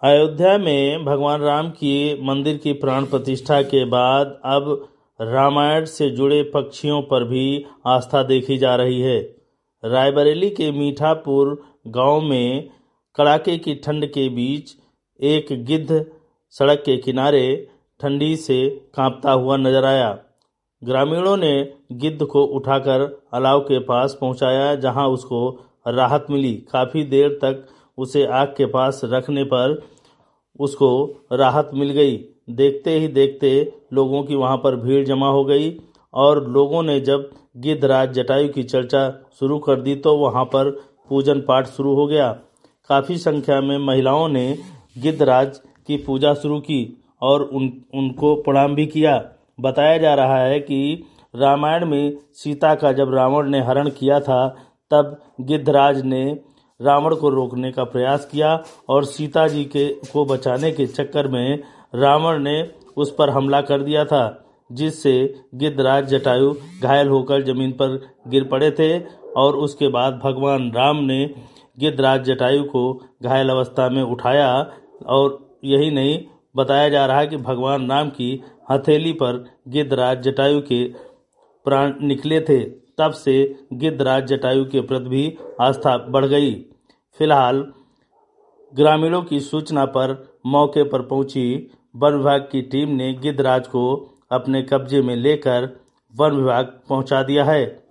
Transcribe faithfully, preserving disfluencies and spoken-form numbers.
अयोध्या में भगवान राम की मंदिर की प्राण प्रतिष्ठा के बाद अब रामायण से जुड़े पक्षियों पर भी आस्था देखी जा रही है। रायबरेली के मीठापुर गांव में कड़ाके की ठंड के बीच एक गिद्ध सड़क के किनारे ठंडी से कांपता हुआ नजर आया। ग्रामीणों ने गिद्ध को उठाकर अलाव के पास पहुंचाया, जहां उसको राहत मिली। काफी देर तक उसे आग के पास रखने पर उसको राहत मिल गई। देखते ही देखते लोगों की वहां पर भीड़ जमा हो गई और लोगों ने जब गिद्धराज जटायु की चर्चा शुरू कर दी तो वहां पर पूजन पाठ शुरू हो गया। काफी संख्या में महिलाओं ने गिद्धराज की पूजा शुरू की और उन उनको प्रणाम भी किया। बताया जा रहा है कि रामायण में सीता का जब रावण ने हरण किया था, तब गिद्धराज ने रावण को रोकने का प्रयास किया और सीता जी के को बचाने के चक्कर में रावण ने उस पर हमला कर दिया था, जिससे गिद्धराज जटायु घायल होकर जमीन पर गिर पड़े थे। और उसके बाद भगवान राम ने गिद्धराज जटायु को घायल अवस्था में उठाया और यही नहीं, बताया जा रहा है कि भगवान राम की हथेली पर गिद्धराज जटायु के प्राण निकले थे। तब से गिद्धराज जटायु के प्रति भी आस्था बढ़ गई। फिलहाल ग्रामीणों की सूचना पर मौके पर पहुंची वन विभाग की टीम ने गिद्धराज को अपने कब्जे में लेकर वन विभाग पहुंचा दिया है।